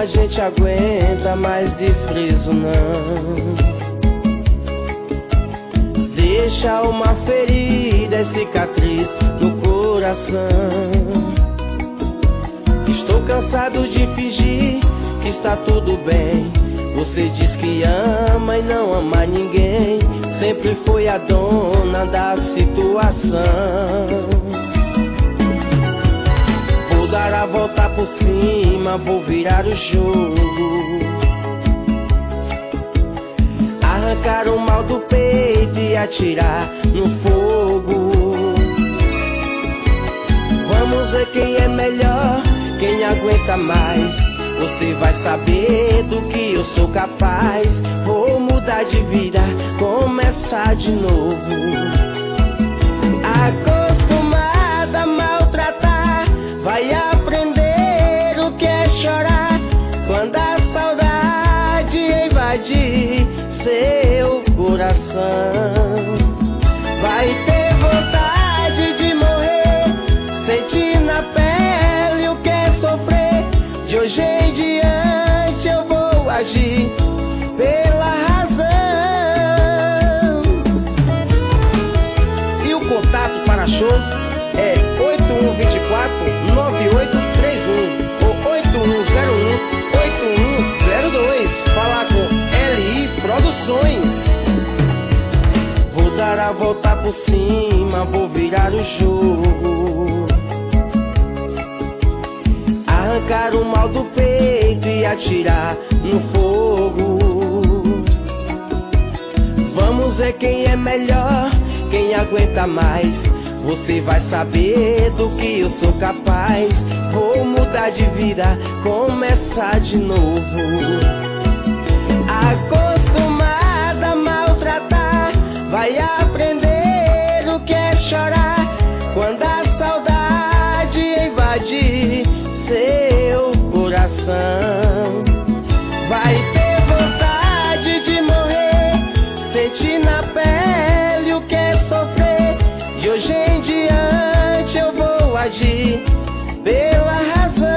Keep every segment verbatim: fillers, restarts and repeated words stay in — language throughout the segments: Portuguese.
a gente aguenta, mais desprezo não. Deixa uma ferida e cicatriz no coração. Estou cansado de fingir que está tudo bem. Você diz que ama e não ama ninguém. Sempre foi a dona da situação. Vou dar a volta por cima, vou virar o jogo, arrancar o mal do peito e atirar no fogo. Vamos ver quem é melhor, quem aguenta mais. Você vai saber do que eu sou capaz. Vou mudar de vida, começar de novo. Acostumada a maltratar, vai aprender o que é chorar quando a saudade invadir seu coração. Vai ter vontade de morrer, sentir na pele o que é sofrer. De hoje em diante eu vou agir pela razão. E o contato para show é oito um dois quatro, nove oito três um ou oito um zero um, oito um zero dois. Falar com L I Produções. Vou dar a volta por cima, vou virar o jogo, arrancar o mal do peito e atirar no fogo. Vamos ver quem é melhor, quem aguenta mais. Você vai saber do que eu sou capaz. Vou mudar de vida, começar de novo. Acostumada a maltratar, vai aprender o que é chorar quando a saudade invadir seu coração. Vai ter vontade de morrer, sentir na pele o que é sofrer. De hoje em diante eu vou agir pela razão.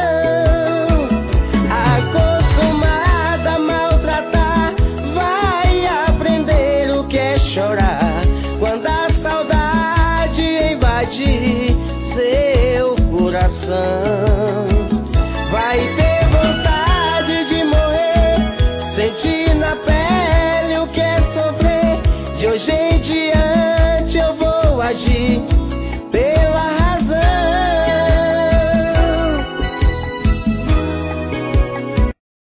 Acostumada a maltratar, vai aprender o que é chorar quando a saudade invadir seu coração. Vai ter vontade de morrer, sentir na pele o que é sofrer. De hoje em diante eu vou agir